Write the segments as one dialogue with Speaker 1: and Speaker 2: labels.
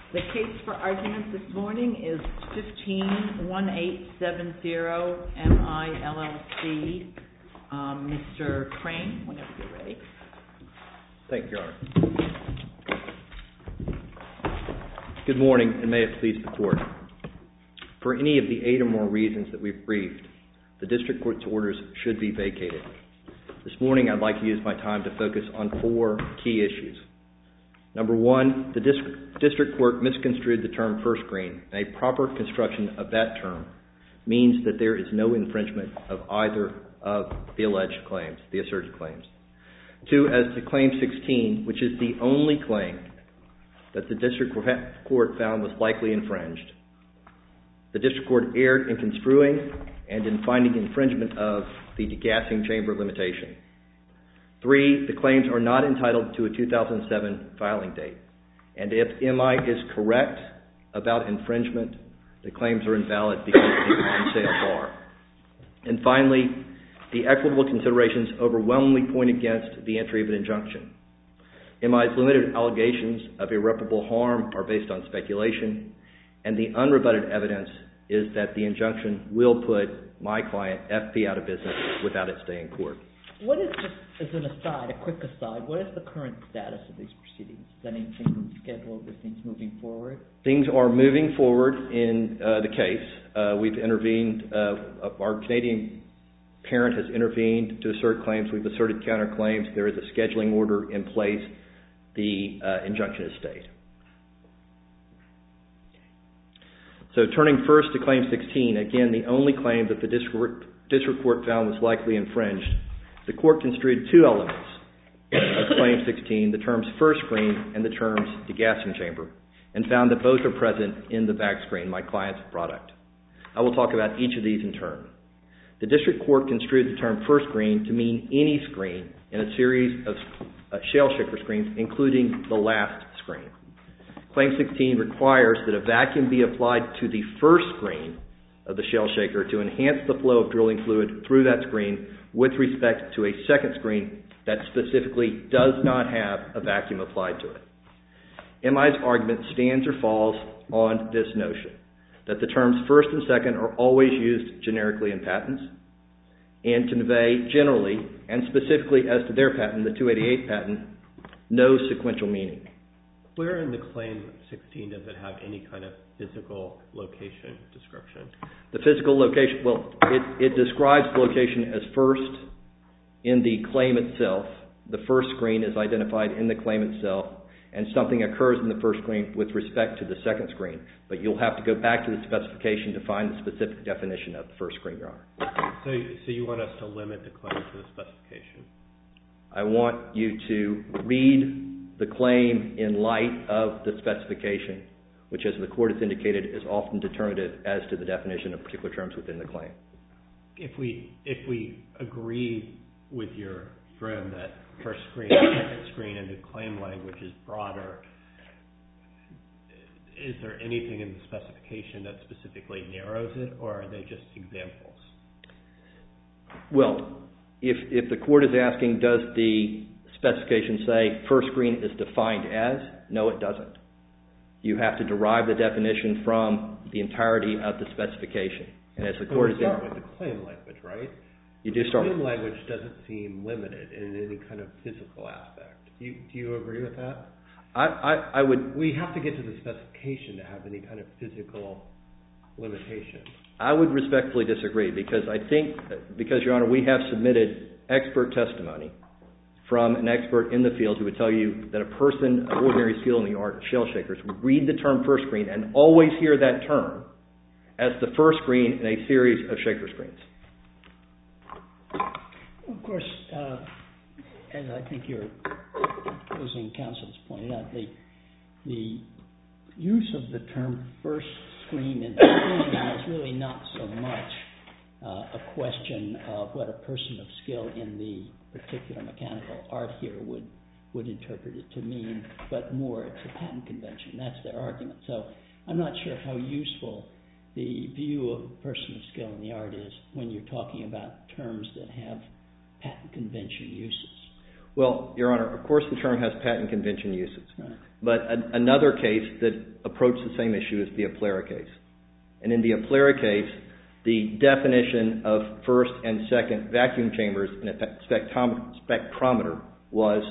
Speaker 1: The case for argument this morning is 15-1870 M.I. LLC. Mr. Crane, whenever you're ready.
Speaker 2: Thank you, Your Honor. Good morning, and may it please the Court. For any of the 8 or more reasons that we've briefed, the District Court's orders should be vacated. This morning, I'd like to use my time to focus on 4 key issues. Number 1, the District Court misconstrued the term first screen, and a proper construction of that term means that there is no infringement of either of the alleged claims, the asserted claims. 2, as to Claim 16, which is the only claim that the District Court found was likely infringed, the District Court erred in construing and in finding infringement of the degassing chamber limitation. 3, the claims are not entitled to a 2007 filing date, and if MI is correct about infringement, the claims are invalid because of the on-sale bar. And finally, the equitable considerations overwhelmingly point against the entry of an injunction. MI's limited allegations of irreparable harm are based on speculation, and the unrebutted evidence is that the injunction will put my client, FP, out of business without its stay in court.
Speaker 1: What is, just as an aside, a quick aside, what is the current status of these proceedings? Is anything scheduled? Are things moving forward?
Speaker 2: Things are moving forward in the case. We've intervened. Our Canadian parent has intervened to assert claims. We've asserted counterclaims. There is a scheduling order in place. The injunction is stayed. So turning first to Claim 16, again, the only claim that the District Court found was likely infringed, the Court construed 2 elements of Claim 16, the terms first screen and the terms degassing chamber, and found that both are present in the back screen, my client's product. I will talk about each of these in turn. The District Court construed the term first screen to mean any screen in a series of shell shaker screens, including the last screen. Claim 16 requires that a vacuum be applied to the first screen of the shell shaker to enhance the flow of drilling fluid through that screen with respect to a second screen that specifically does not have a vacuum applied to it. MI's argument stands or falls on this notion, that the terms first and second are always used generically in patents and convey generally, and specifically as to their patent, the 288 patent, no sequential meaning.
Speaker 3: Where in the Claim 16 does it have any kind of physical location description?
Speaker 2: The physical location, well, it describes location as first in the claim itself. The first screen is identified in the claim itself, and something occurs in the first screen with respect to the second screen. But you'll have to go back to the specification to find the specific definition of the first screen, Your Honor.
Speaker 3: So you want us to limit the claim to the specification?
Speaker 2: I want you to read the claim in light of the specification, which, as the Court has indicated, is often determinative as to the definition of particular terms within the claim. If
Speaker 3: we agree with your friend that first screen, second screen, and the claim language is broader, is there anything in the specification that specifically narrows it, or are they just examples?
Speaker 2: Well, if the Court is asking, does the specification say first screen is defined as? No, it doesn't. You have to derive the definition from the entirety of the specification. And as the Court is
Speaker 3: start with the claim language, right?
Speaker 2: You do start with
Speaker 3: the claim language doesn't seem limited in any kind of physical aspect. Do you agree with that?
Speaker 2: I would.
Speaker 3: We have to get to the specification to have any kind of physical limitation.
Speaker 2: I would respectfully disagree because Your Honor, we have submitted expert testimony from an expert in the field who would tell you that a person of ordinary skill in the art of shell shakers would read the term first screen and always hear that term as the first screen in a series of shaker screens.
Speaker 4: Of course, as I think your opposing counsel has pointed out, the use of the term first screen in the screen is really not so much a question of what a person of skill in the particular mechanical art here would interpret it to mean, but more it's a patent convention. That's their argument. So I'm not sure how useful the view of a person of skill in the art is when you're talking about terms that have patent convention uses.
Speaker 2: Well, Your Honor, of course the term has patent convention uses. Right. But another case that approached the same issue is the Aplera case. And in the Aplera case, the definition of first and second vacuum chambers in a spectrometer was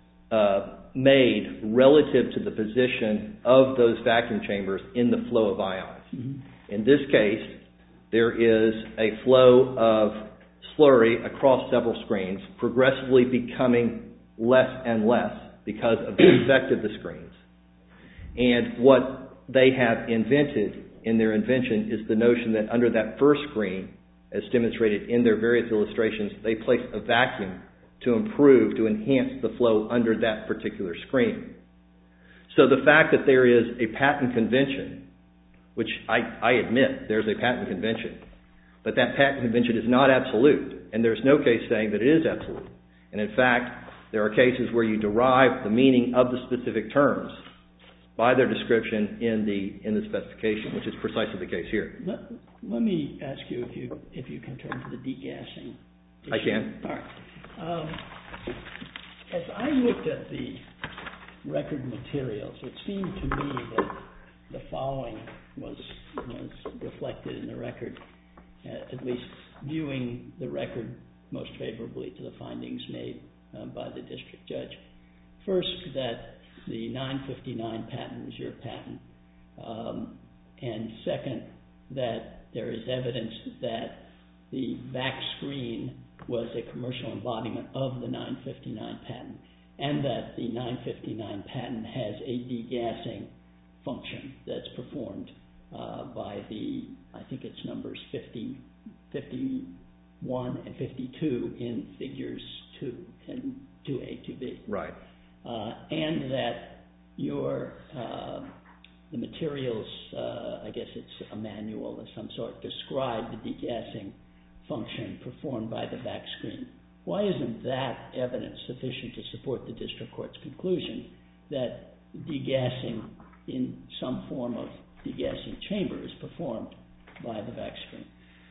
Speaker 2: made relative to the position of those vacuum chambers in the flow of ions. Mm-hmm. In this case, there is a flow of slurry across several screens, progressively becoming less and less because of the effect of the screens. And what they have invented in their invention is the notion that under that first screen, as demonstrated in their various illustrations, they place a vacuum to improve, to enhance the flow under that particular screen. So the fact that there is a patent convention, which I admit there's a patent convention, but that patent convention is not absolute, and there's no case saying that it is absolute. And in fact, there are cases where you derive the meaning of the specific terms by their description in the specification, which is precisely the case here.
Speaker 4: Let me ask you if you can turn to the degassing issue.
Speaker 2: I can.
Speaker 4: All right. As I looked at the record materials, it seemed to me that the following was reflected in the record, at least viewing the record most favorably to the findings made by the district judge. First, that the 959 patent was your patent, and second, that there is evidence that the back screen was a commercial embodiment of the 959 patent, and that the 959 patent has a degassing function that's performed by the, I think it's numbers 51 and 52 in figures 2 and 2A, 2B.
Speaker 2: Right.
Speaker 4: And that the materials, I guess it's a manual of some sort, describe the degassing function performed by the back screen. Why isn't that evidence sufficient to support the district court's conclusion that degassing in some form of degassing chamber is performed by the back screen?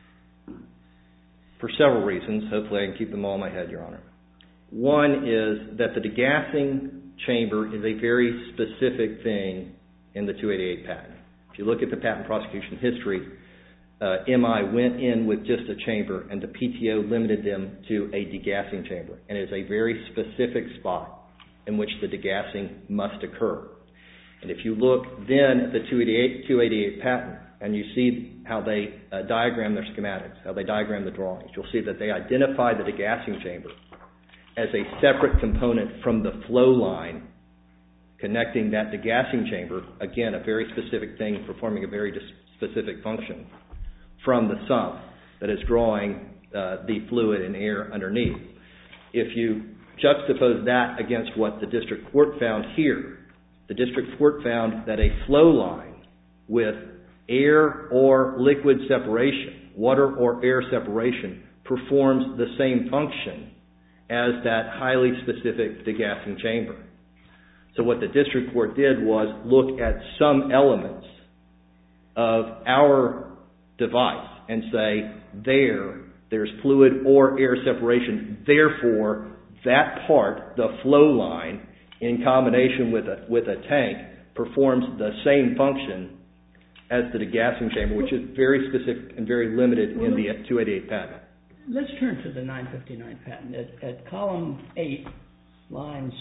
Speaker 2: For several reasons. Hopefully I can keep them all in my head, Your Honor. One is that the degassing chamber is a very specific thing in the 288 patent. If you look at the patent prosecution history, MI went in with just a chamber, and the PTO limited them to a degassing chamber. And it is a very specific spot in which the degassing must occur. And if you look then at the 288 patent, and you see how they diagram their schematics, how they diagram the drawings, you'll see that they identify the degassing chamber as a separate component from the flow line connecting that degassing chamber, again, a very specific thing performing a very specific function, from the sump that is drawing the fluid and air underneath. If you juxtapose that against what the district court found here, the district court found that a flow line with air or liquid separation, water or air separation, performs the same function as that highly specific degassing chamber. So what the district court did was look at some elements of our device and say, there's fluid or air separation, therefore that part, the flow line, in combination with a tank, performs the same function as the degassing chamber, which is very specific and very limited in the 288 patent.
Speaker 4: Let's turn to the 959 patent. At column 8, lines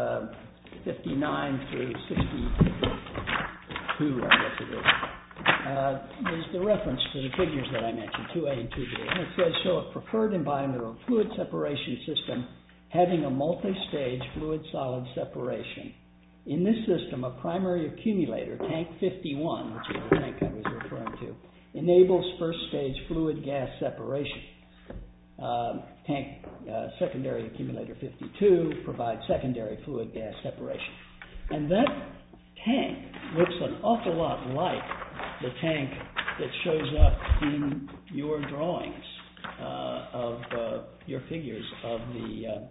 Speaker 4: 59 through 62, I guess it is, there's the reference to the figures that I mentioned, 2A and 2B. And it says, show a preferred embodiment of a fluid separation system having a multi-stage fluid-solid separation. In this system, a primary accumulator, tank 51, which is the tank I was referring to, enables first-stage fluid-gas separation. Tank secondary accumulator 52 provides secondary fluid-gas separation. And that tank looks an awful lot like the tank that shows up in your drawings of your figures of the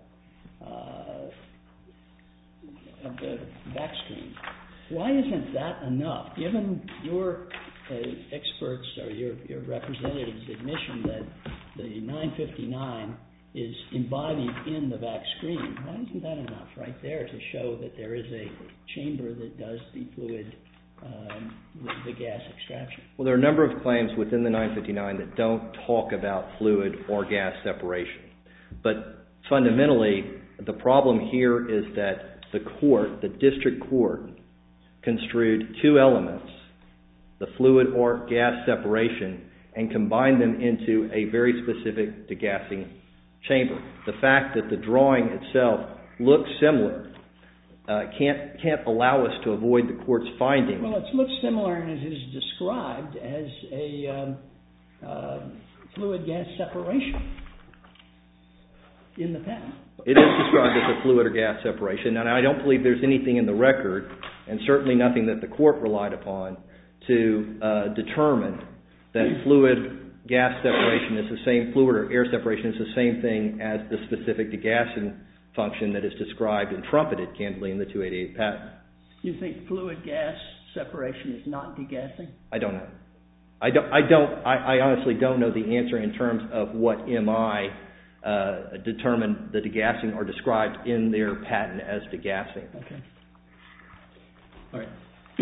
Speaker 4: back screen. Why isn't that enough? Given your experts or your representatives' admission that the 959 is embodied in the vac screen. Why isn't that enough right there to show that there is a chamber that does the fluid, the gas extraction?
Speaker 2: Well, there are a number of claims within the 959 that don't talk about fluid or gas separation. But fundamentally, the problem here is that the district court, construed two elements, the fluid or gas separation, and combined them into a very specific degassing chamber. The fact that the drawing itself looks similar can't allow us to avoid the court's finding.
Speaker 4: Well, it looks similar and it is described as a fluid gas separation in the patent.
Speaker 2: It is described as a fluid or gas separation, and I don't believe there's anything in the record, and certainly nothing that the court relied upon, to determine that fluid gas separation is the same, fluid or air separation is the same thing as the specific degassing function that is described and trumpeted, candidly, in the 288 patent.
Speaker 4: You think fluid gas separation is not degassing?
Speaker 2: I don't know. I honestly don't know the answer in terms of what MI determined the degassing or described in their patent as degassing.
Speaker 4: Okay. All right.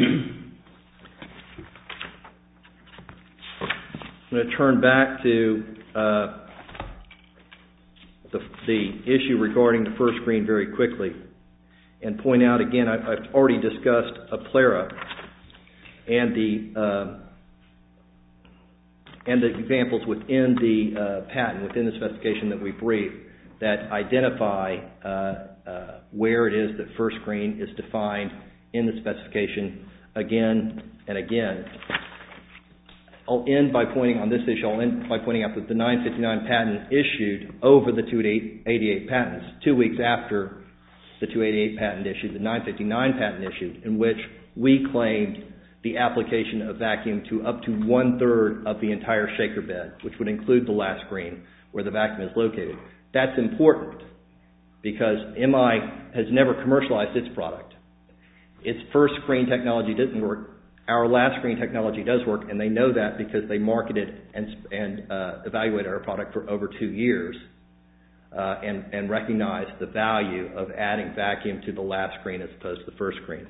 Speaker 2: I'm going to turn back to the issue regarding the first screen very quickly and point out again, I've already discussed Aplera and the examples within the patent, within the specification that we briefed, that identify where it is that first screen is defined in the specification again and again. I'll end by pointing on this issue. I'll end by pointing out that the 959 patent issued over the 288 patents 2 weeks after the 288 patent issued, the 959 patent issued, in which we claimed the application of vacuum to up to 1/3 of the entire shaker bed, which would include the last screen where the vacuum is located. That's important because MI has never commercialized its product. Its first screen technology didn't work. Our last screen technology does work, and they know that because they marketed and evaluated our product for over 2 years and recognized the value of adding vacuum to the last screen as opposed to the first screen.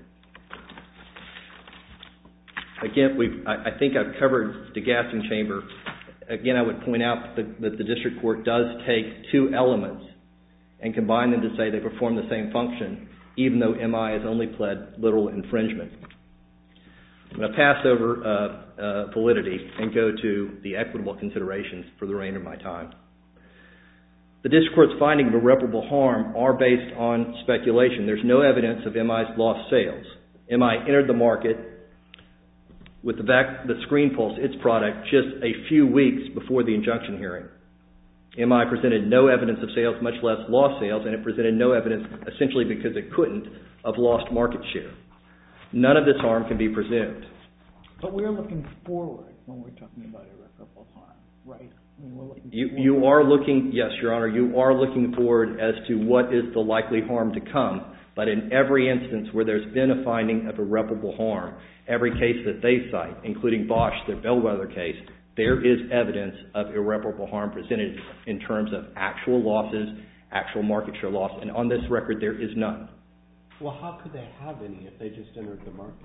Speaker 2: Again, I think I've covered degassing chamber. Again, I would point out that the district court does take two elements and combine them to say they perform the same function, even though MI has only pled literal infringement. I'm going to pass over validity and go to the equitable considerations for the remainder of my time. The district court's finding of irreparable harm are based on speculation. There's no evidence of MI's lost sales. MI entered the market with the Screen Pulse, its product, just a few weeks before the injunction hearing. MI presented no evidence of sales, much less lost sales, and it presented no evidence, essentially because it couldn't, of lost market share. None of this harm can be presumed.
Speaker 1: But we're looking forward when we're talking about irreparable harm, right? I mean, we're looking
Speaker 2: you are looking, yes, Your Honor, you are looking forward as to what is the likely harm to come. But in every instance where there's been a finding of irreparable harm, every case that they cite, including Bosch, their bellwether case, there is evidence of irreparable harm presented in terms of actual losses, actual market share loss, and on this record there is none.
Speaker 3: Well, how could they have any if they just entered the market?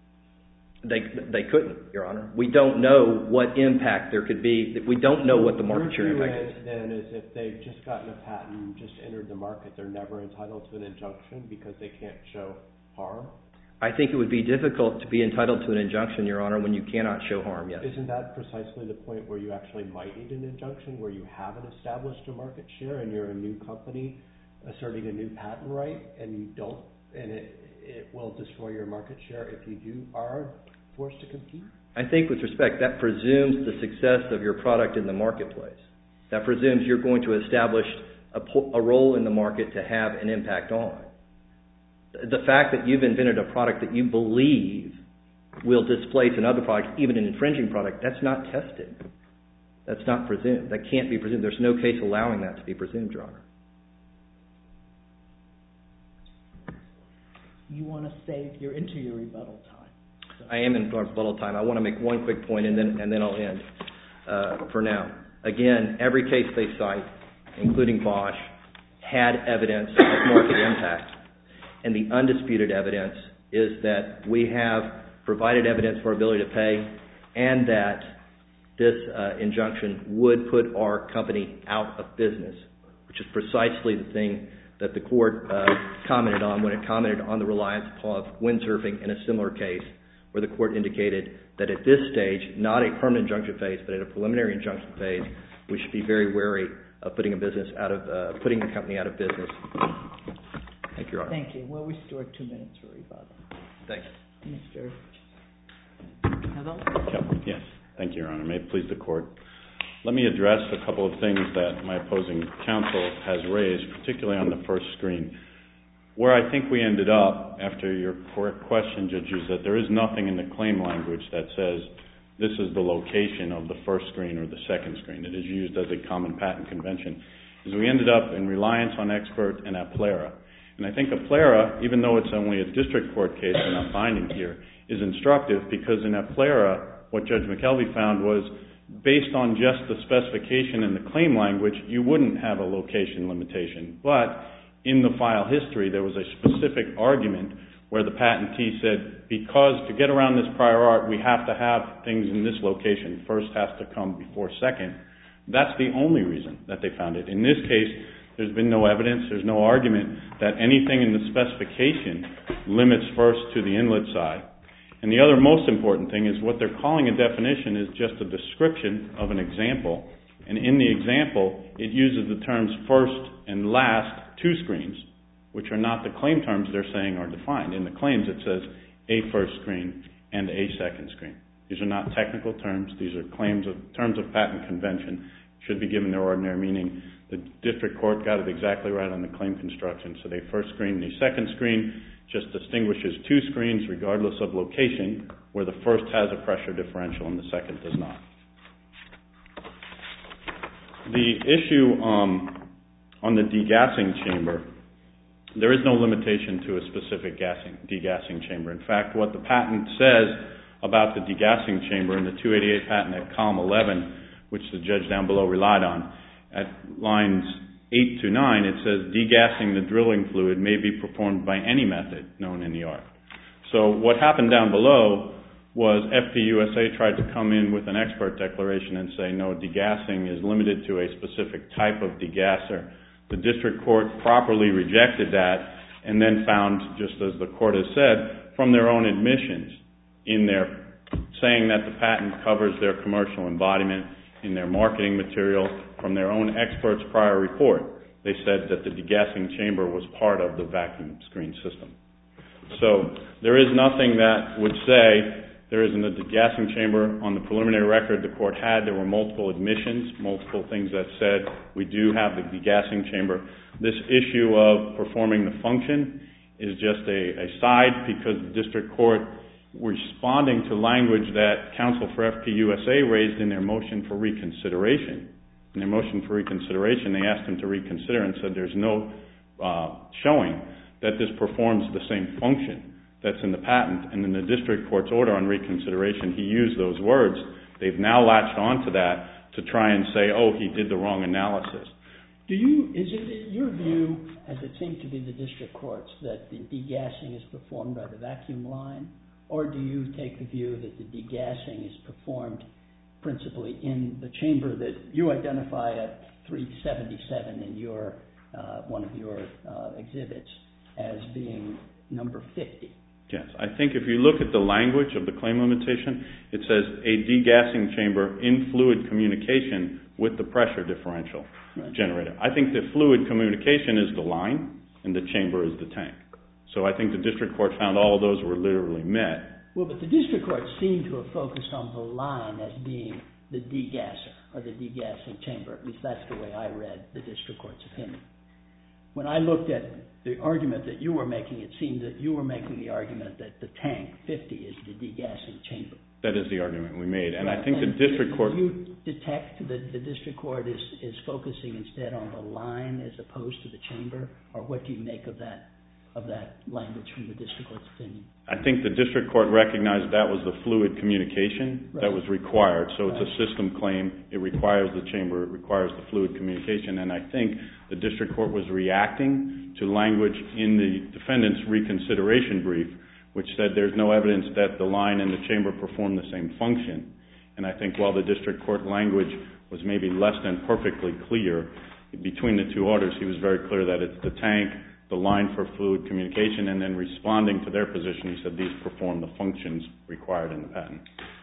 Speaker 2: They couldn't, Your Honor. We don't know what impact there could be. We don't know what the market share impact is.
Speaker 3: Then is if they've just gotten a patent and just entered the market, they're never entitled to an injunction because they can't show harm?
Speaker 2: I think it would be difficult to be entitled to an injunction, Your Honor, when you cannot show harm, yes.
Speaker 3: Isn't that precisely the point where you actually might need an injunction, where you haven't established a market share and you're a new company asserting a new patent right and you don't, and it will destroy your market share if you are forced to compete?
Speaker 2: I think with respect, that presumes the success of your product in the marketplace. That presumes you're going to establish a role in the market to have an impact on. The fact that you've invented a product that you believe will displace another product, even an infringing product, that's not tested. That's not presumed. That can't be presumed. There's no case allowing that to be presumed, Your Honor.
Speaker 1: You want to save, you're into your rebuttal time. So.
Speaker 2: I am in rebuttal time. I want to make one quick point and then I'll end for now. Again, every case they cite including Bosch, had evidence of market impact. And the undisputed evidence is that we have provided evidence for our ability to pay, and that this injunction would put our company out of business, which is precisely the thing that the court commented on when it commented on the reliance of windsurfing in a similar case, where the court indicated that at this stage, not a permanent injunction phase, but at a preliminary injunction phase, we should be very wary of putting a company out of business. Thank you, Your Honor.
Speaker 1: Thank you. We'll restore 2 minutes for rebuttal.
Speaker 2: Thanks.
Speaker 1: Mr. Hello?
Speaker 5: Yes. Thank you, Your Honor. May it please the Court. Let me address a couple of things that my opposing counsel has raised, particularly on the first screen. Where I think we ended up, after your correct question, Judge, is that there is nothing in the claim language that says this is the location of the first screen or the second screen. It is used as a common patent convention. As we ended up in reliance on expert and Aplera. And I think Aplera, even though it's only a district court case and not binding here, is instructive because in Aplera, what Judge McKelvey found was based on just the specification in the claim language, you wouldn't have a location limitation. But in the file history, there was a specific argument where the patentee said, because to get around this prior art, we have to have things in this location. First has to come before second. That's the only reason that they found it. In this case, there's been no evidence, there's no argument that anything in the specification limits first to the inlet side. And the other most important thing is what they're calling a definition is just a description of an example. And in the example, it uses the terms first and last two screens, which are not the claim terms they're saying are defined. In the claims, it says a first screen and a second screen. These are not technical terms. These are terms of patent convention. Should be given their ordinary meaning. The district court got it exactly right on the claim construction. So the first screen and the second screen just distinguishes two screens regardless of location, where the first has a pressure differential and the second does not. The issue on the degassing chamber, there is no limitation to a specific degassing chamber. In fact, what the patent says about the degassing chamber in the 288 patent at column 11, which the judge down below relied on, at lines 8 to 9, it says degassing the drilling fluid may be performed by any method known in the art. So what happened down below was FPUSA tried to come in with an expert declaration and say, no, degassing is limited to a specific type of degasser. The district court properly rejected that and then found, just as the court has said, from their own admissions in their saying that the patent covers their commercial embodiment in their marketing material, from their own expert's prior report. They said that the degassing chamber was part of the vacuum screen system. So there is nothing that would say there isn't a degassing chamber. On the preliminary record the court had, there were multiple admissions, multiple things that said we do have the degassing chamber. This issue of performing the function is just a side because the district court responding to language that counsel for FPUSA raised in their motion for reconsideration. In their motion for reconsideration, they asked them to reconsider and said there's no showing that this performs the same function that's in the patent. And in the district court's order on reconsideration, he used those words. They've now latched onto that to try and say, oh, he did the wrong analysis.
Speaker 4: Is it your view, as it seemed to be the district courts, that the degassing is performed by the vacuum line? Or do you take the view that the degassing is performed principally in the chamber that you identify at 377 in your one of your exhibits as being number 50?
Speaker 5: Yes, I think if you look at the language of the claim limitation, it says a degassing chamber in fluid communication with the pressure differential generator. I think the fluid communication is the line and the chamber is the tank. So I think the district court found all of those were literally met.
Speaker 4: Well, but the district court seemed to have focused on the line as being the degasser or the degassing chamber. At least that's the way I read the district court's opinion. When I looked at the argument that you were making, it seemed that you were making the argument that the tank 50 is the degassing chamber.
Speaker 5: That is the argument we made. And I think the district court...
Speaker 4: Do you detect that the district court is focusing instead on the line as opposed to the chamber? Or what do you make of that of that language from the district court's opinion?
Speaker 5: I think the district court recognized that was the fluid communication that was required. So it's a system claim. It requires the chamber. It requires the fluid communication. And I think the district court was reacting to language in the defendant's reconsideration brief, which said there's no evidence that the line and the chamber perform the same function. And I think while the district court language was maybe less than perfectly clear between the two orders, he was very clear that it's the tank, the line for fluid communication, and then responding to their position, he said these perform the functions required in the patent.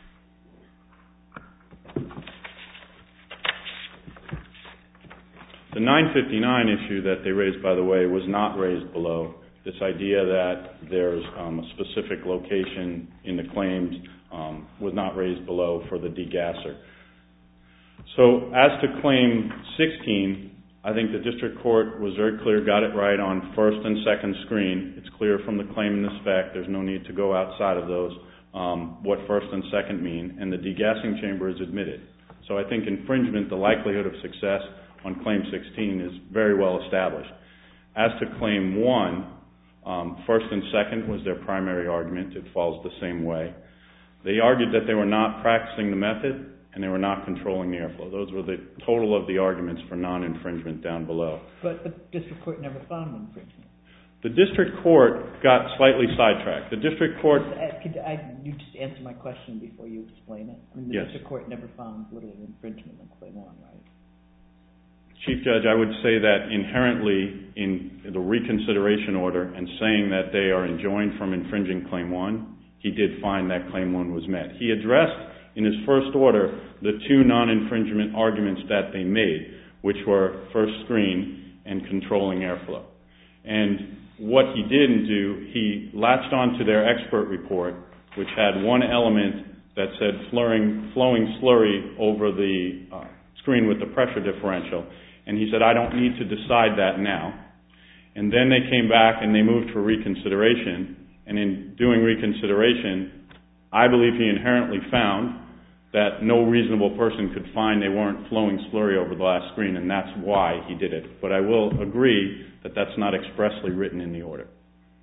Speaker 5: The 959 issue that they raised, by the way, was not raised below. This idea that there's a specific location in the claims was not raised below for the degasser. So as to claim 16, I think the district court was very clear, got it right on first and second screen. It's clear from the claim and the spec. There's no need to go outside of those, what first and second mean. And the degassing chamber is admitted. So I think infringement, the likelihood of success on claim 16 is very well established. As to claim 1, first and second was their primary argument. It falls the same way. They argued that they were not practicing the method and they were not controlling the airflow. Those were the total of the arguments for non-infringement down below.
Speaker 1: But the district court never found infringement.
Speaker 5: The district court got slightly sidetracked. The district court...
Speaker 1: You just answer my question before you explain it. I mean, the district court never found literal infringement on claim 1, right?
Speaker 5: Chief Judge, I would say that inherently in the reconsideration order and saying that they are enjoined from infringing claim 1, he did find that claim 1 was met. He addressed in his first order the two non-infringement arguments that they made, which were first screen and controlling airflow. And what he didn't do, he latched onto their expert report, which had one element that said flowing slurry over the screen with the pressure differential. And he said, I don't need to decide that now. And then they came back and they moved for reconsideration. And in doing reconsideration, I believe he inherently found that no reasonable person could find they weren't flowing slurry over the last screen, and that's why he did it. But I will agree that that's not expressly written in the order.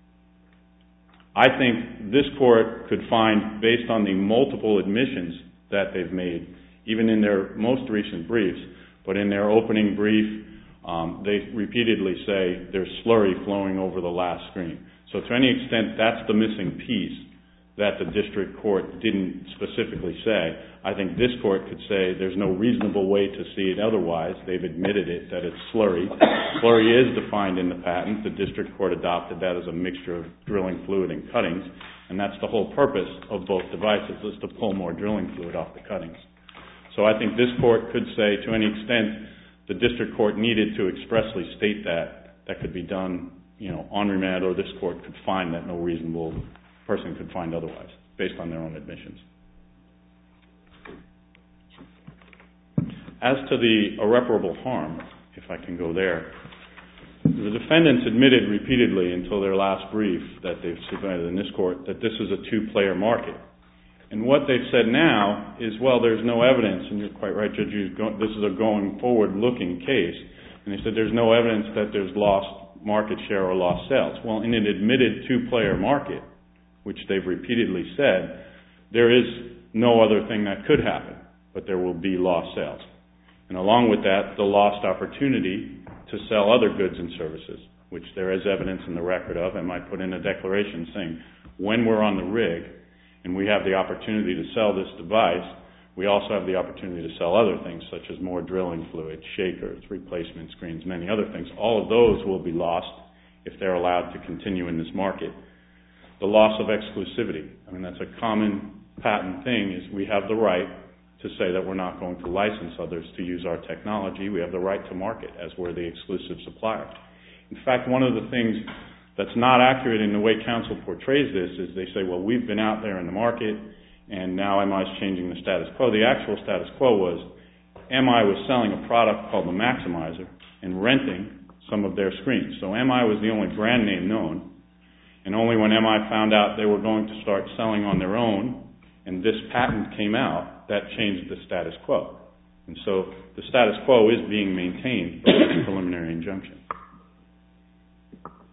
Speaker 5: I think this court could find, based on the multiple admissions that they've made, even in their most recent briefs, but in their opening brief, they repeatedly say there's slurry flowing over the last screen. So to any extent, that's the missing piece that the district court didn't specifically say. I think this court could say there's no reasonable way to see it otherwise. They've admitted it, that it's slurry. Slurry is defined in the patent. The district court adopted that as a mixture of drilling fluid and cuttings, and that's the whole purpose of both devices, is to pull more drilling fluid off the cuttings. So I think this court could say, to any extent, the district court needed to expressly state that could be done, on remand, or this court could find that no reasonable person could find otherwise, based on their own admissions. As to the irreparable harm, if I can go there, the defendants admitted repeatedly until their last brief that they've submitted in this court that this is a two-player market. And what they've said now is, well, there's no evidence, and you're quite right, Judge, this is a going forward-looking case, and they said there's no evidence that there's lost market share or lost sales. Well, in an admitted two-player market, which they've repeatedly said, there is no other thing that could happen, but there will be lost sales. And along with that, the lost opportunity to sell other goods and services, which there is evidence in the record of, and might put in a declaration saying, when we're on the rig and we have the opportunity to sell this device, we also have the opportunity to sell other things, such as more drilling fluid, shakers, replacement screens, many other things. All of those will be lost if they're allowed to continue in this market. The loss of exclusivity. I mean, that's a common patent thing, is we have the right to say that we're not going to license others to use our technology. We have the right to market as we're the exclusive supplier. In fact, one of the things that's not accurate in the way counsel portrays this is they say, well, we've been out there in the market and now MI is changing the status quo. The actual status quo was MI was selling a product called the Maximizer and renting some of their screens. So MI was the only brand name known, and only when MI found out they were going to start selling on their own and this patent came out, that changed the status quo. And so the status quo is being maintained by this preliminary injunction.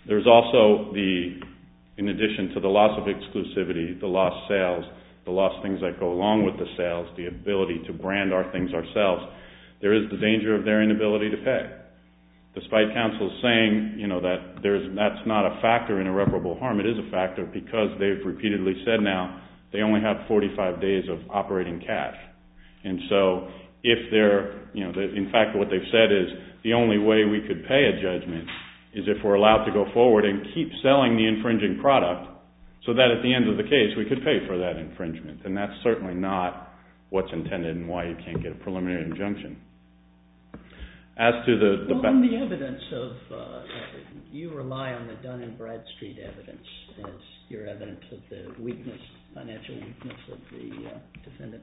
Speaker 5: There's also in addition to the loss of exclusivity, the lost sales, the lost things that go along with the sales, the ability to brand our things ourselves, there is the danger of their inability to pay. Despite counsel saying, that's not a factor in irreparable harm, it is a factor because they've repeatedly said now they only have 45 days of operating cash. And so if in fact what they've said is the only way we could pay a judgment is if we're allowed to go forward and keep selling the infringing product so that at the end of the case we could pay for that infringement. And that's certainly not what's intended and why you can't get a preliminary injunction. As to
Speaker 4: on the evidence of, you rely on the Dun & Bradstreet evidence as your evidence of the financial weakness of the defendant.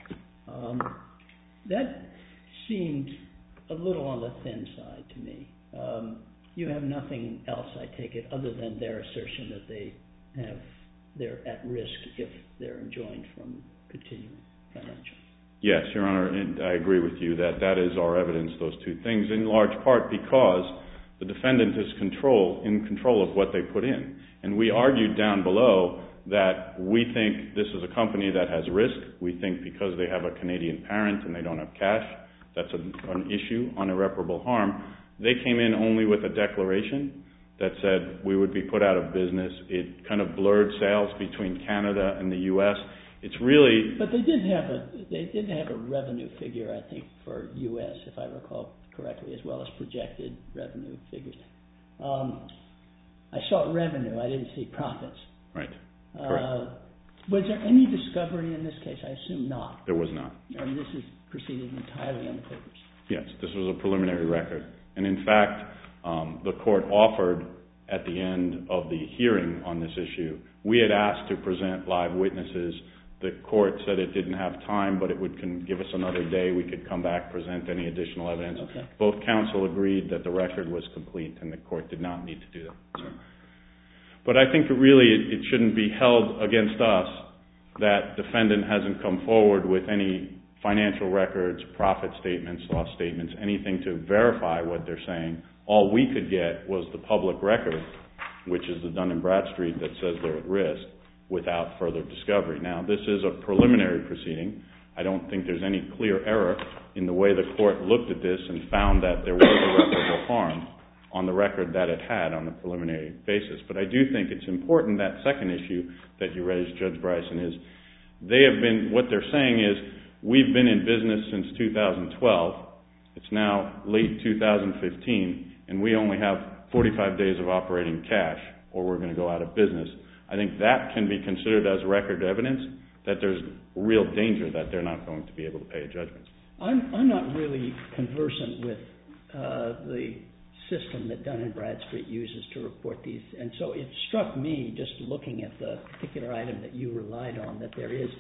Speaker 4: That seemed a little on the thin side to me. You have nothing else, I take it, other than their assertion that they're at risk if they're enjoined from continuing financial.
Speaker 5: Yes, Your Honor, and I agree with you that is our evidence, those two things, in large part because the defendant is in control of what they put in. And we argued down below that we think this is a company that has risk. We think because they have a Canadian parent and they don't have cash, that's an issue on irreparable harm. They came in only with a declaration that said we would be put out of business. It kind of blurred sales between Canada and the U.S. It's really... But
Speaker 4: they did have a revenue figure, I think, for U.S., if I recall correctly, as well as projected revenue figures. I saw revenue. I didn't see profits.
Speaker 5: Right. Correct.
Speaker 4: Was there any discovery in this case? I assume not.
Speaker 5: There was not.
Speaker 4: And this is proceeded entirely on the papers.
Speaker 5: Yes, this was a preliminary record. And in fact, the court offered at the end of the hearing on this issue, we had asked to present live witnesses. The court said it didn't have time, but it would give us another day. We could come back, present any additional evidence.
Speaker 4: Okay.
Speaker 5: Both counsel agreed that the record was complete and the court did not need to do that.
Speaker 4: Sure.
Speaker 5: But I think really it shouldn't be held against us that defendant hasn't come forward with any financial records, profit statements, loss statements, anything to verify what they're saying. All we could get was the public record, which is the Dun & Bradstreet that says they're at risk, without further discovery. Now, this is a preliminary proceeding. I don't think there's any clear error in the way the court looked at this and found that there was irreparable harm on the record that it had on the preliminary basis. But I do think it's important that second issue that you raised, Judge Bryson, is what they're saying is we've been in business since 2012. It's now late 2015, and we only have 45 days of operating cash, or we're going to go out of business. I think that can be considered as record evidence that there's real danger that they're not going to be able to pay a judgment.
Speaker 4: I'm not really conversant with the system that Dun & Bradstreet uses to report these, and so it struck me, just looking at the particular item that you relied on, that there is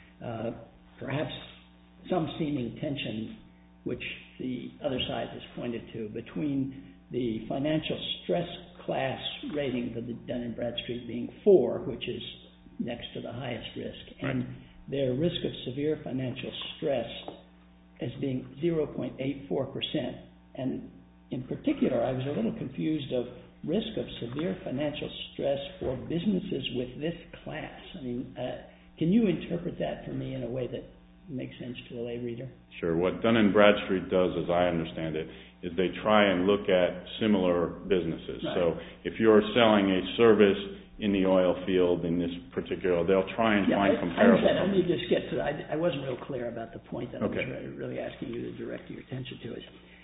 Speaker 4: perhaps some seeming tension, which the other side has pointed to, between the financial stress class rating for the Dun & Bradstreet being 4, which is next to the highest risk, and their risk of severe financial stress as being 0.84%. And in particular, I was a little confused of risk of severe financial stress for businesses with this class. I mean, can you interpret that for me in a way that makes sense to a lay reader?
Speaker 5: Sure. What Dun & Bradstreet does, as I understand it, is they try and look at similar businesses.
Speaker 4: Right.
Speaker 5: So if you're selling a service in the oil field in this particular, they'll try and find comparable.
Speaker 4: Let me just get to that. I wasn't real clear about the point that
Speaker 5: Okay.
Speaker 4: I was really asking you to direct your attention to. Is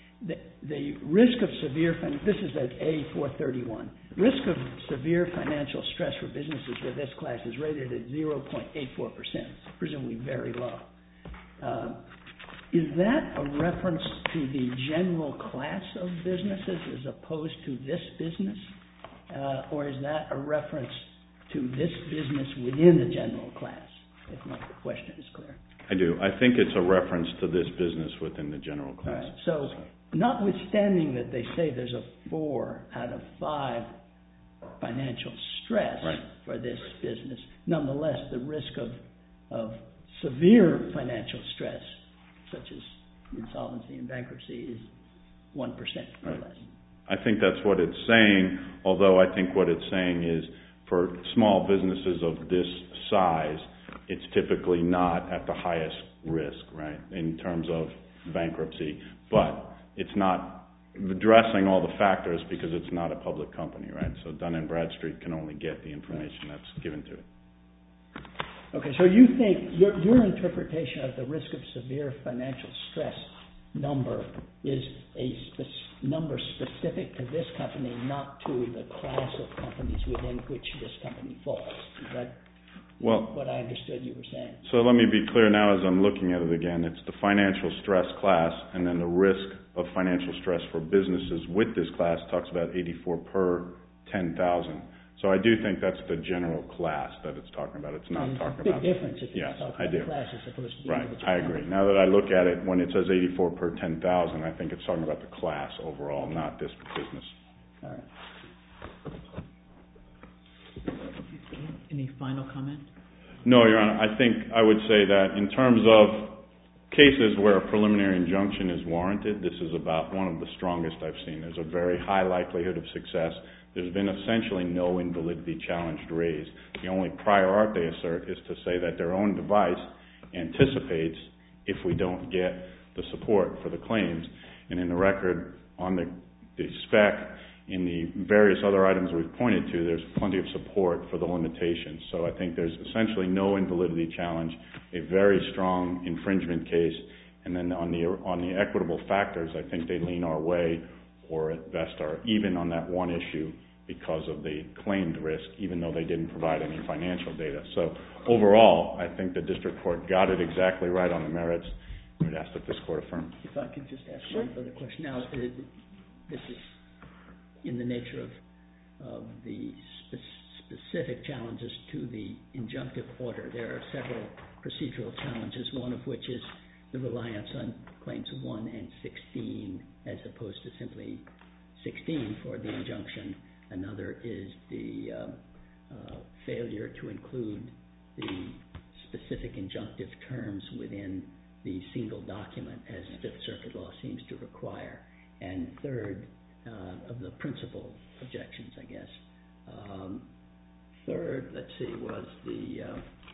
Speaker 4: the risk of severe, this is at A431, risk of severe financial stress for businesses with this class is rated at 0.84%, presumably very low. Is that a reference to the general class of businesses as opposed to this business? Or is that a reference to this business within the general class, if my question is clear?
Speaker 5: I do. I think it's a reference to this business within the general class.
Speaker 4: Right. So, notwithstanding that they say there's a 4 out of 5 financial stress for this business, nonetheless, the risk of severe financial stress, such as insolvency and bankruptcy, is 1% or less.
Speaker 5: I think that's what it's saying, although I think what it's saying is for small businesses of this size, it's typically not at the highest risk, right, in terms of bankruptcy. But it's not addressing all the factors because it's not a public company, right? So Dun & Bradstreet can only get the information that's given to it.
Speaker 4: Okay, so you think your interpretation of the risk of severe financial stress number is a number specific to this company, not to the class of companies within which this company falls. Is that what I understood you were saying? So
Speaker 5: let me be clear now as I'm looking at it again. It's the financial stress class, and then the risk of financial stress for businesses with this class talks about 84 per 10,000. So I do think that's the general class that it's talking about. It's not talking about...
Speaker 4: It's a big difference if it's talking about class as opposed to...
Speaker 5: Right, I agree. Now that I look at it, when it says 84 per 10,000, I think it's talking about the class overall, not this business.
Speaker 4: All right.
Speaker 1: Any final comment?
Speaker 5: No, Your Honor. I think I would say that in terms of cases where a preliminary injunction is warranted, this is about one of the strongest I've seen. There's a very high likelihood of success. There's been essentially no invalidity challenge raised. The only prior art they assert is to say that their own device anticipates if we don't get the support for the claims. And in the record, on the spec, in the various other items we've pointed to, there's plenty of support for the limitations. So I think there's essentially no invalidity challenge, a very strong infringement case, and then on the equitable factors, I think they lean our way, or at best are even on that one issue because of the claimed risk, even though they didn't provide any financial data. So overall, I think the district court got it exactly right on the merits. I would ask that this court affirm.
Speaker 4: If I could just ask one further question. Now, this is in the nature of the specific challenges to the injunctive order. There are several procedural challenges, one of which is the reliance on claims 1 and 16 as opposed to simply 16 for the injunction. Another is the failure to include the specific injunctive terms within the single document as Fifth Circuit law seems to require. And third, of the principal objections, I guess. Third, let's see, was the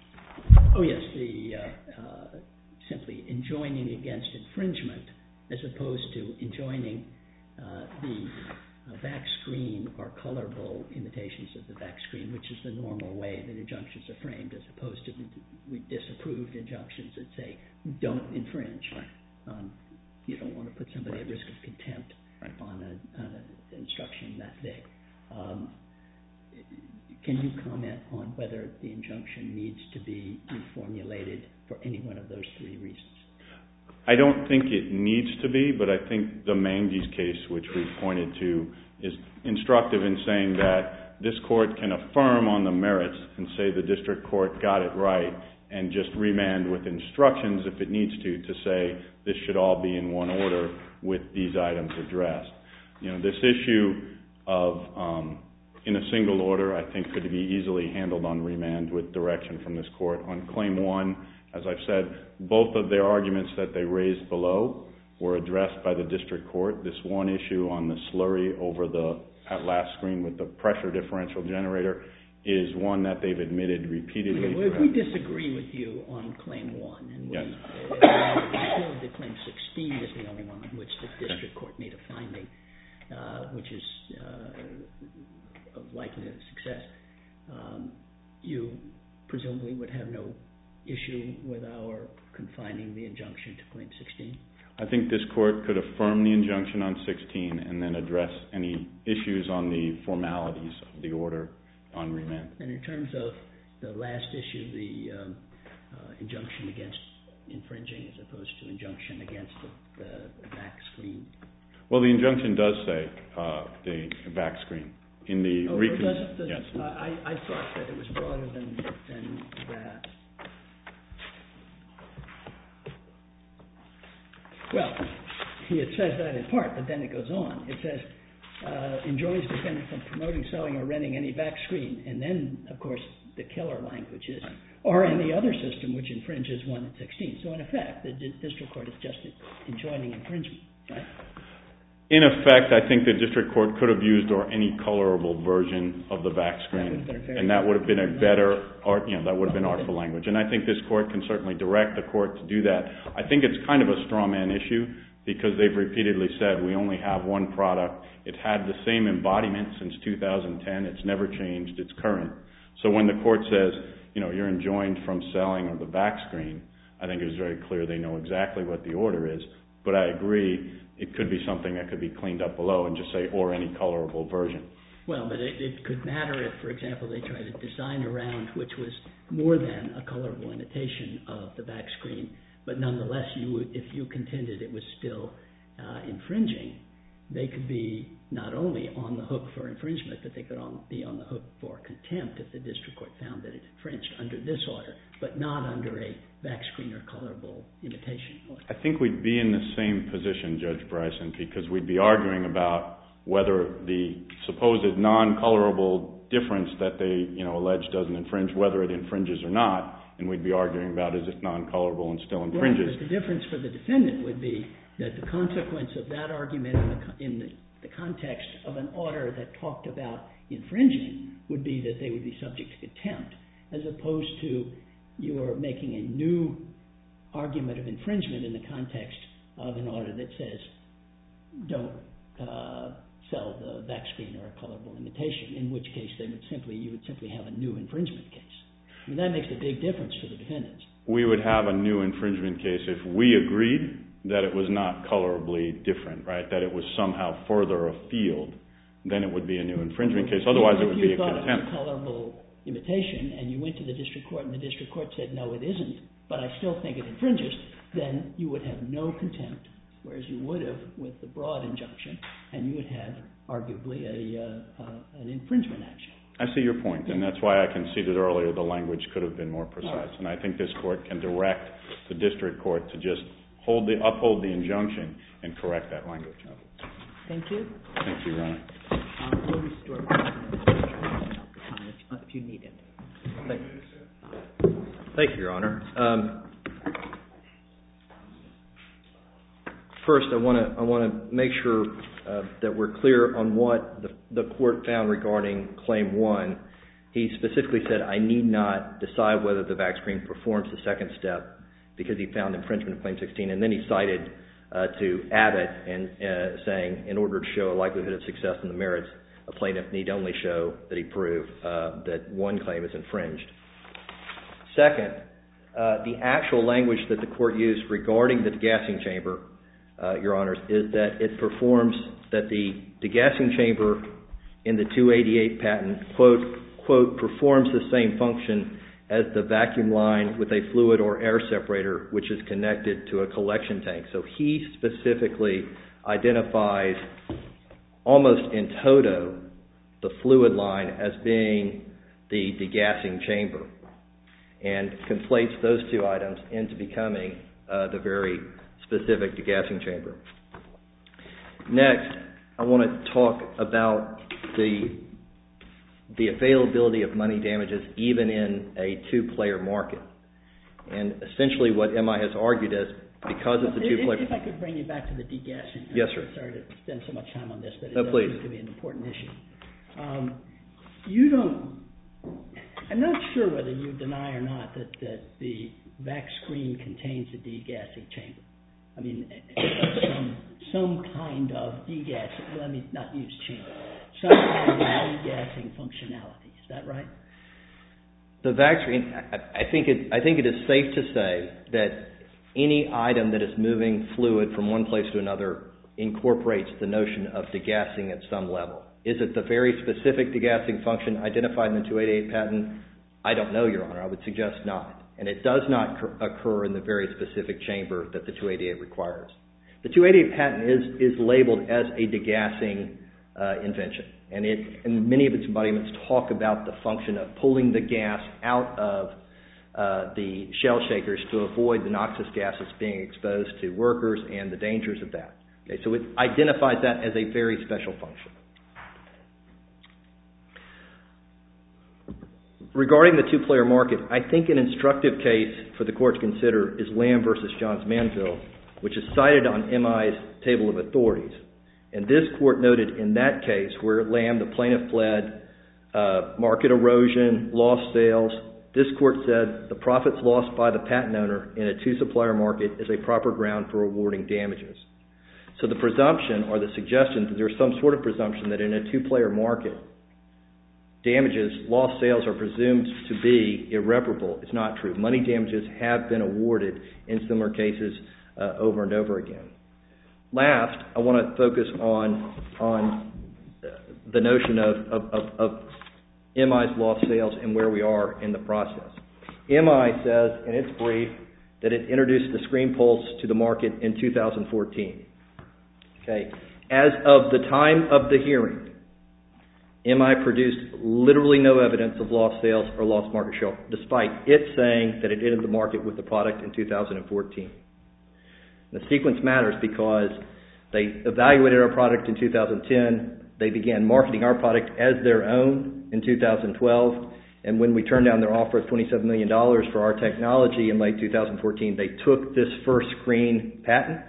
Speaker 4: simply enjoining against infringement as opposed to enjoining the back screen or colorable imitations of the back screen, which is the normal way that injunctions are framed, as opposed to we disapproved injunctions that say don't infringe. You don't want to put somebody at risk of contempt on an instruction that big. Can you comment on whether the injunction needs to be reformulated for any one of those three reasons?
Speaker 5: I don't think it needs to be, but I think the Mangy's case, which we've pointed to, is instructive in saying that this court can affirm on the merits and say the district court got it right and just remand with instructions if it needs to say this should all be in one order with these items addressed. You know, this issue of in a single order I think could be easily handled on remand with direction from this court. On Claim 1, as I've said, both of their arguments that they raised below were addressed by the district court. This one issue on the slurry over the at last screen with the pressure differential generator is one that they've admitted repeatedly.
Speaker 4: Okay, well, if we disagree with you on Claim 1 and we conclude that Claim 16 is the only one on which the district court made a finding, which is of likelihood of success, you presumably would have no issue with our confining the injunction to Claim 16?
Speaker 5: I think this court could affirm the injunction on 16 and then address any issues on the formalities of the order on remand.
Speaker 4: And in terms of the last issue, the injunction against infringing as opposed to injunction against the back screen?
Speaker 5: Well, the injunction does say the back screen. In the
Speaker 4: yes. I thought that it was broader than that. Well, it says that in part, but then it goes on. It says, enjoins defendant from promoting, selling, or renting any back screen. And then, of course, the killer language is, or any other system which infringes 1 and 16. So, in effect, the district court is just enjoining infringement, right?
Speaker 5: In effect, I think the district court could have used or any colorable version of the back screen, and that would have been a better, that would have been artful language. And I think this court can certainly direct the court to do that. I think it's kind of a straw man issue because they've repeatedly said we only have one product. It had the same embodiment since 2010. It's never changed. It's current. So when the court says, you're enjoined from selling on the back screen, I think it was very clear they know exactly what the order is. But I agree, it could be something that could be cleaned up below and just say, or any colorable version.
Speaker 4: Well, but it could matter if, for example, they tried to design a round which was more than a colorable imitation of the back screen, but nonetheless, if you contended it was still infringing, they could be not only on the hook for infringement, but they could be on the hook for contempt if the district court found that it infringed under this order, but not under a back screen or colorable imitation order. I
Speaker 5: think we'd be in the same position, Judge Bryson, because we'd be arguing about whether the supposed non-colorable difference that they allege doesn't infringe, whether it infringes or not, and we'd be arguing about is it non-colorable and still infringes.
Speaker 4: Right, but the difference for the defendant would be that the consequence of that argument in the context of an order that talked about infringing would be that they would be subject to contempt, as opposed to you are making a new argument of infringement in the context of an order that says don't sell the back screen or a colorable imitation, in which case you would simply have a new infringement case. I mean, that makes a big difference for the defendants.
Speaker 5: We would have a new infringement case if we agreed that it was not colorably different, right? That it was somehow further afield, then it would be a new infringement case. Otherwise, it would be a contempt.
Speaker 4: If you thought it was a colorable imitation and you went to the district court and the district court said, no, it isn't, but I still think it infringes, then you would have no contempt, whereas you would have with the broad injunction, and you would have arguably an infringement action.
Speaker 5: I see your point, and that's why I conceded earlier the language could have been more precise. And I think this court can direct the district court to just uphold the injunction and correct that language.
Speaker 1: Thank you.
Speaker 5: Thank you, Your Honor.
Speaker 1: We'll restore if you need it.
Speaker 2: Thank you, Your Honor. First, I want to make sure that we're clear on what the court found regarding Claim 1. He specifically said, I need not decide whether the back screen performs the second step because he found infringement of Claim 16. And then he cited to Abbott and saying, in order to show a likelihood of success in the merits, a plaintiff need only show that he proved that one claim is infringed. Second, the actual language that the court used regarding the degassing chamber, Your Honors, is that it performs, that the degassing chamber in the 288 patent, quote, performs the same function as the vacuum line with a fluid or air separator which is connected to a collection tank. So he specifically identifies almost in toto the fluid line as being the degassing chamber and conflates those two items into becoming the very specific degassing chamber. Next, I want to talk about the availability of money damages even in a two-player market. And essentially what MI has argued is because it's a two-player...
Speaker 4: If I could bring you back to the degassing.
Speaker 2: Yes, sir.
Speaker 4: Sorry to spend so much time on this, but it
Speaker 2: does
Speaker 4: seem to be an important issue. I'm not sure whether you deny or not that the back screen contains a degassing chamber. I mean, some kind of degassing, let me not use chamber, some kind of degassing functionality. Is that right?
Speaker 2: The back screen, I think it is safe to say that any item that is moving fluid from one place to another incorporates the notion of degassing at some level. Is it the very specific degassing function identified in the 288 patent? I don't know, Your Honor. I would suggest not. And it does not occur in the very specific chamber that the 288 requires. The 288 patent is labeled as a degassing invention. And many of its embodiments talk about the function of pulling the gas out of the shell shakers to avoid the noxious gases being exposed to workers and the dangers of that. Okay, so it identifies that as a very special function. Regarding the two-player market, I think an instructive case for the court to consider is Lamb v. Johns Manville, which is cited on MI's table of authorities, And this court noted in that case where Lamb, the plaintiff, pled market erosion, lost sales, this court said the profits lost by the patent owner in a two-supplier market is a proper ground for awarding damages. So the presumption or the suggestion that there's some sort of presumption that in a two-player market, damages, lost sales are presumed to be irreparable is not true. Money damages have been awarded in similar cases over and over again. Last, I want to focus on the notion of MI's lost sales and where we are in the process. MI says in its brief that it introduced the Screen Pulse to the market in 2014. Okay. As of the time of the hearing, MI produced literally no evidence of lost sales or lost market share, despite it saying that it entered the market with the product in 2014. The sequence matters because they evaluated our product in 2010, they began marketing our product as their own in 2012, and when we turned down their offer of $27 million for our technology in late 2014, they took this first screen patent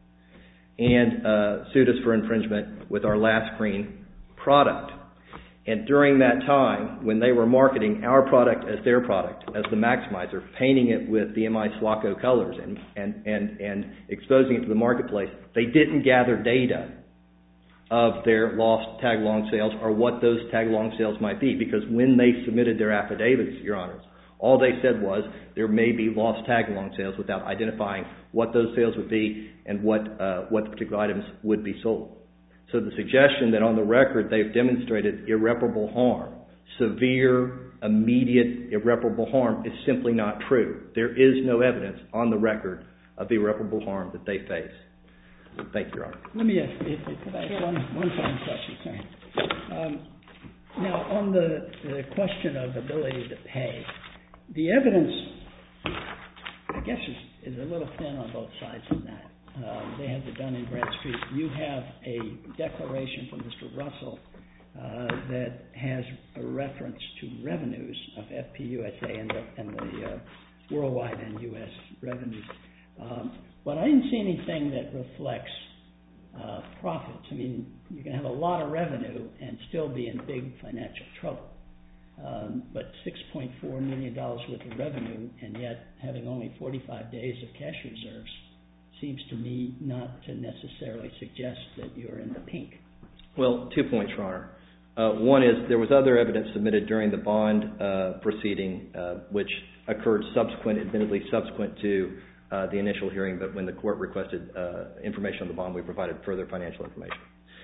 Speaker 2: and sued us for infringement with our last screen product. And during that time, when they were marketing our product as their product, as the Maximizer, painting it with the MI Slocco colors and exposing it to the marketplace, they didn't gather data of their lost tag-along sales or what those tag-along sales might be, because when they submitted their affidavits, Your Honors, all they said was there may be lost tag-along sales without identifying what those sales would be and what particular items would be sold. So the suggestion that on the record they've demonstrated irreparable harm, severe, immediate irreparable harm, is simply not true. There is no evidence on the record of irreparable harm that they face. Thank you, Your Honor.
Speaker 4: Let me ask you one final question. Sorry. Now, on the question of ability to pay, the evidence, I guess, is a little thin on both sides of that. They have it done in Bradstreet. You have a declaration from Mr. Russell that has a reference to revenues of FPUSA and the worldwide and U.S. revenues. But I didn't see anything that reflects profits. I mean, you can have a lot of revenue and still be in big financial trouble. But $6.4 million worth of revenue and yet having only 45 days of cash reserves seems to me not to necessarily suggest that you're in the pink.
Speaker 2: Well, 2 points, Your Honor. One is there was other evidence submitted during the bond proceeding which occurred admittedly subsequent to the initial hearing, but when the court requested information on the bond, we provided further financial information.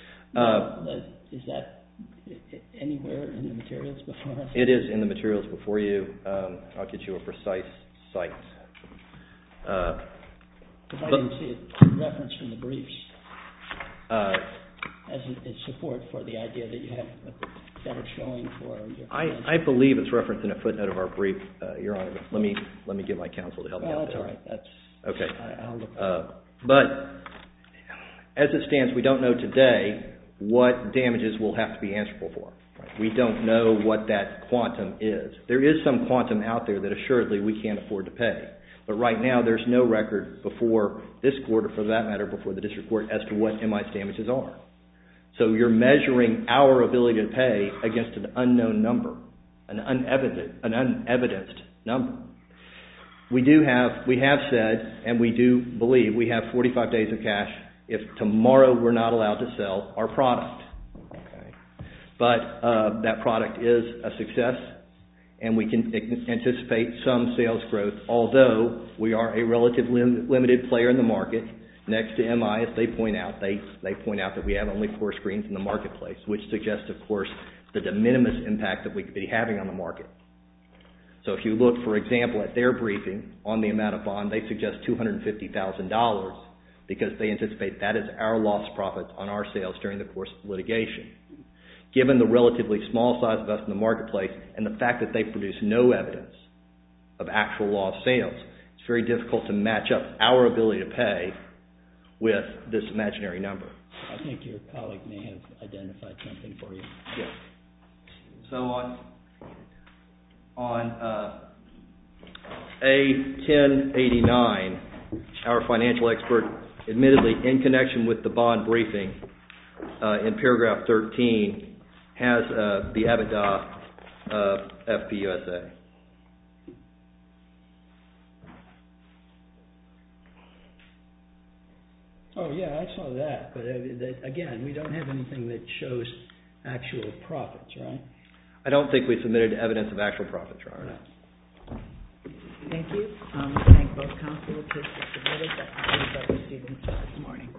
Speaker 4: Is that anywhere in the materials before us?
Speaker 2: It is in the materials before you. I'll get you a precise site.
Speaker 4: Because I didn't see it referenced in the briefs as support for the idea that you have a better showing for your financial.
Speaker 2: I believe it's referenced in a footnote of our brief, Your Honor. Let me get my counsel to help me out.
Speaker 4: That's all right.
Speaker 2: Okay.
Speaker 4: I'll look
Speaker 2: but as it stands, we don't know today what damages will have to be answerable for. Right? We don't know what that quantum is. There is some quantum out there that assuredly we can't afford to pay. But right now there's no record before this court, or for that matter before the district court, as to what MI's damages are. So you're measuring our ability to pay against an unknown number, an unevidenced number. We have said, and we do believe, we have 45 days of cash if tomorrow we're not allowed to sell our product. Okay. But that product is a success, and we can anticipate some sales growth, although we are a relatively limited player in the market. Next to MI, as they point out, they point out that we have only 4 screens in the marketplace, which suggests, of course, the de minimis impact that we could be having on the market. So if you look, for example, at their briefing on the amount of bond, they suggest $250,000 because they anticipate that is our lost profits on our sales during the course of litigation. Given the relatively small size of us in the marketplace and the fact that they produce no evidence of actual lost sales, it's very difficult to match up our ability to pay with this imaginary number.
Speaker 4: I think your colleague may have identified something for you.
Speaker 2: Yes. So on A1089, our financial expert, admittedly in connection with the bond briefing, in paragraph 13 has the EBITDA of FPUSA.
Speaker 4: Oh, yeah, I saw that, but again, we don't have anything that shows actual profits, right?
Speaker 2: I don't think we submitted evidence of actual profits, Your Honor.
Speaker 1: Thank you. We thank both counsel. The case is submitted. That concludes our proceedings this morning.